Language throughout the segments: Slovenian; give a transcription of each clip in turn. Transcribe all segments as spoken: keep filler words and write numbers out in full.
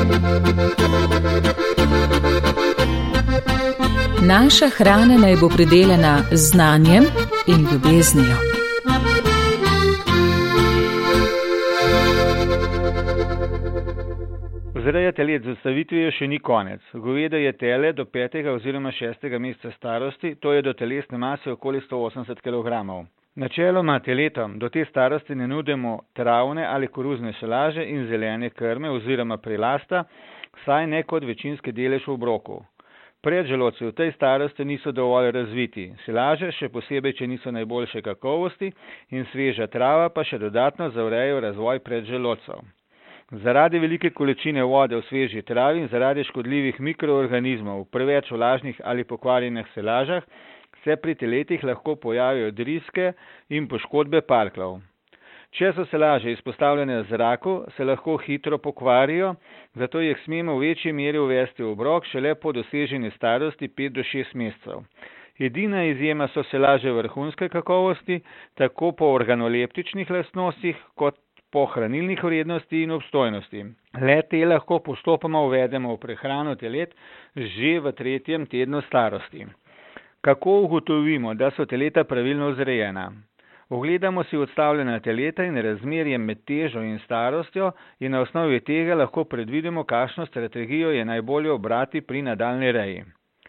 Naša hrana naj bo pridelana z znanjem in ljubeznijo. Vzreja telet z odstavitvijo še ni konec. Goveda je tele do petega oziroma šestega meseca starosti, to je do telesne mase okoli sto osemdeset kilogramov. Načeloma teletom do te starosti ne nudimo travne ali koruzne silaže in zelene krme oziroma prilasta, saj ne kot večinski delež v obroku. Predželodci v tej starosti niso dovolj razviti, silaže še posebej, če niso najboljše kakovosti, in sveža trava pa še dodatno zavrejo razvoj predželodcev. Zaradi velike količine vode v sveži travi in zaradi škodljivih mikroorganizmov, preveč vlažnih ali pokvarjenih silažah, se pri teletih lahko pojavijo driske in poškodbe parklov. Če so silaže izpostavljene zraku, se lahko hitro pokvarijo, zato jih smemo v večji meri uvesti v obrok šele po doseženi starosti pet do šest mesecev. Edina izjema so silaže vrhunske kakovosti, tako po organoleptičnih lastnostih kot po hranilnih vrednosti in obstojnosti. Le te lahko postopoma uvedemo v prehrano telet že v tretjem tednu starosti. Kako ugotovimo, da so teleta pravilno vzrejena? Ogledamo si odstavljena teleta in razmerje med težo in starostjo in na osnovi tega lahko predvidimo, kakšno strategijo je najbolje obrati pri nadaljnji reji.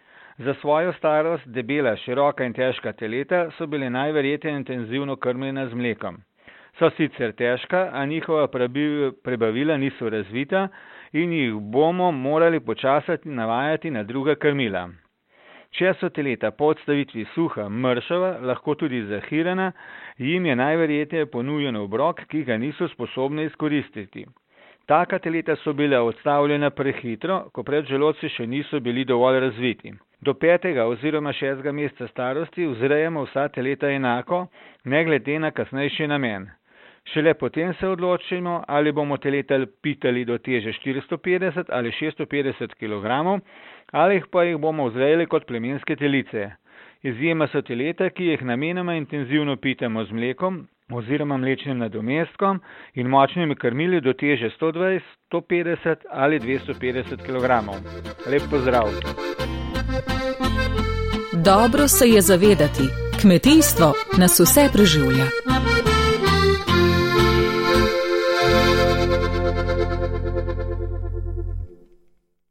Za svojo starost debela, široka in težka teleta so bile najverjetneje intenzivno krmljena z mlekom. So sicer težka, a njihova prebavila niso razvita in jih bomo morali počasati navajati na druga krmila. Če so teleta po odstavitvi suha, mršava, lahko tudi zahirana, jim je najverjetneje ponujen obrok, ki ga niso sposobni izkoristiti. Taka teleta so bila odstavljena prehitro, ko predželodci še niso bili dovolj razviti. Do petega oziroma šestega meseca starosti vzrejamo vsa teleta enako, ne glede na kasnejši namen. Šele potem se odločimo, ali bomo teleta pitali do teže štiristo petdeset ali šeststo petdeset kilogramov, ali pa jih bomo vzrejali kot plemenske telice. Izjema so teleta, ki jih namenoma intenzivno pitamo z mlekom oziroma mlečnim nadomestkom in močnimi krmili do teže sto dvajset, sto petdeset ali dvesto petdeset kilogramov. Lep pozdrav! Dobro se je zavedati, kmetijstvo nas vse preživlja.